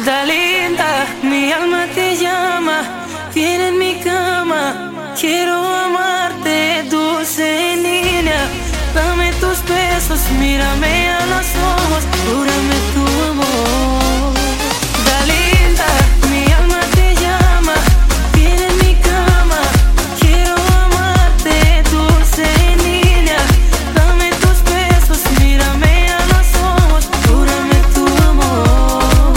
Dalinda, mi alma te llama, viene en mi cama. Quiero amarte, dulce niña. Dame tus besos, mírame a los ojos, júrame tu amor. Dalinda, mi alma te llama, viene en mi cama. Quiero amarte, dulce niña. Dame tus besos, mírame a los ojos, júrame tu amor.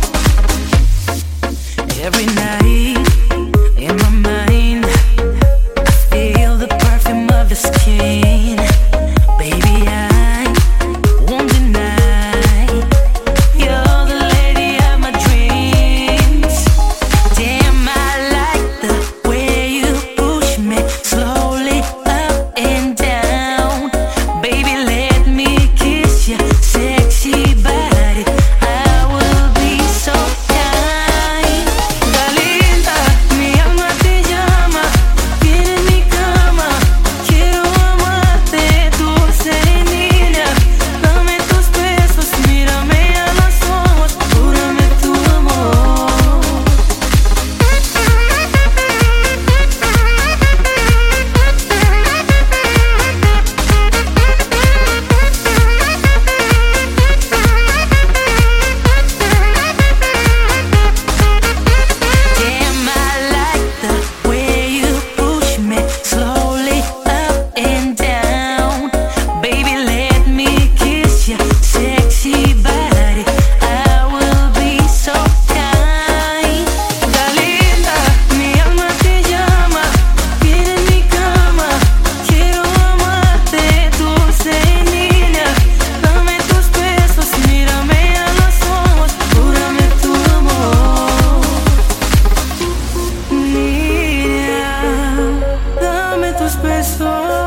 Every night in my mind, I feel the perfume of your skin. Baby, I won't deny you're the lady of my dreams. Damn, I like the way you push me slowly up and down. Baby, let me kiss your sexy body. I will be so kind. Dalinda, mi alma te llama, viene en mi cama. Quiero amarte, dulce niña. Dame tus besos, mírame a los ojos, júrame tu amor. Damn, I like the way you push me slowly up and down. Baby, let me kiss your sexy body. I will be so kind. Dalinda, mi alma te llama, viene en mi cama. Quiero amarte, dulce niña. Dame tus besos, mírame a los ojos, júrame tu amor. Niña, dame tus besos.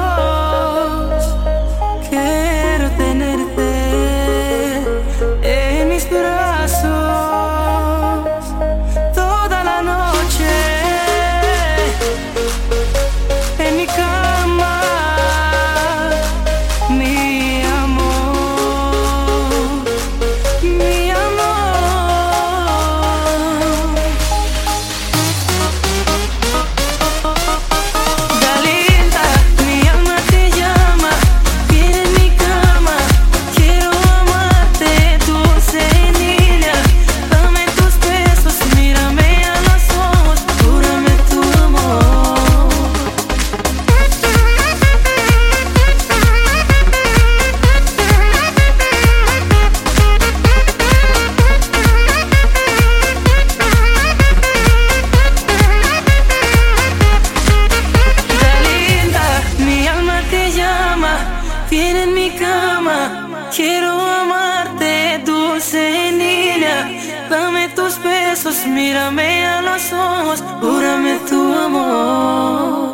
Quiero tenerte en mis brazos toda la noche, en mi cama, mi amor, mi amor. Dalinda, mi alma te llama, viene en mi cama. Quiero amarte, dulce niña. Dame tus besos, mírame a los ojos, júrame tu amor. Dalinda, mi alma te llama, viene en mi cama. Quiero amarte, dulce niña. Dame tus besos, mírame a los ojos, júrame tu amor.